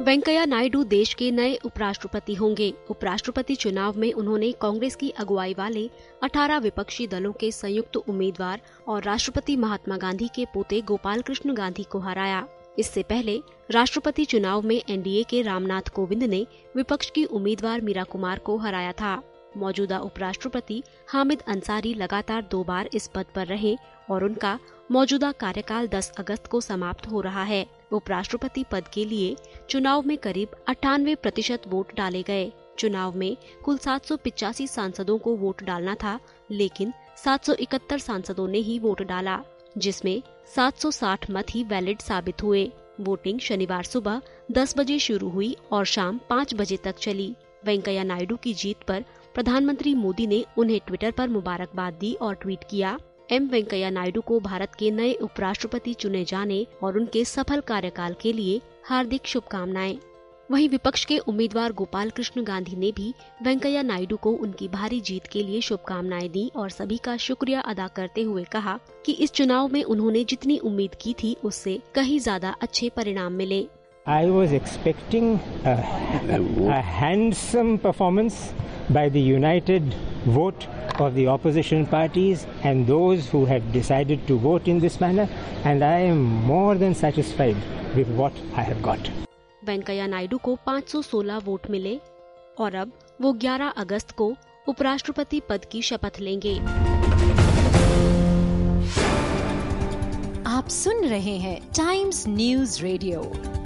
वेंकैया नायडू देश के नए उपराष्ट्रपति होंगे। उपराष्ट्रपति चुनाव में उन्होंने कांग्रेस की अगुवाई वाले 18 विपक्षी दलों के संयुक्त उम्मीदवार और राष्ट्रपति महात्मा गांधी के पोते गोपाल कृष्ण गांधी को हराया। इससे पहले राष्ट्रपति चुनाव में एनडीए के रामनाथ कोविंद ने विपक्ष की उम्मीदवार मीरा कुमार को हराया था। मौजूदा उपराष्ट्रपति हामिद अंसारी लगातार 2 बार इस पद पर रहे और उनका मौजूदा कार्यकाल 10 अगस्त को समाप्त हो रहा है। उपराष्ट्रपति पद के लिए चुनाव में करीब 98% वोट डाले गए। चुनाव में कुल 785 सांसदों को वोट डालना था, लेकिन 771 सांसदों ने ही वोट डाला, जिसमें 760 मत ही वैलिड साबित हुए। वोटिंग शनिवार सुबह 10 बजे शुरू हुई और शाम 5 बजे तक चली। वेंकैया नायडू की जीत पर प्रधानमंत्री मोदी ने उन्हें ट्विटर पर मुबारकबाद दी और ट्वीट किया, एम वेंकैया नायडू को भारत के नए उपराष्ट्रपति चुने जाने और उनके सफल कार्यकाल के लिए हार्दिक शुभकामनाएं। वहीं विपक्ष के उम्मीदवार गोपाल कृष्ण गांधी ने भी वेंकैया नायडू को उनकी भारी जीत के लिए शुभकामनाएं दी और सभी का शुक्रिया अदा करते हुए कहा कि इस चुनाव में उन्होंने जितनी उम्मीद की थी उससे कहीं ज्यादा अच्छे परिणाम मिले। I was expecting a handsome performance by the united vote of the opposition parties and those who had decided to vote in this manner, and I am more than satisfied with what I have got. Venkaiah Naidu को 516 vote मिले और अब वो 11 अगस्त को उपराष्ट्रपति पद की शपथ लेंगे। आप सुन रहे हैं टाइम्स न्यूज़ रेडियो।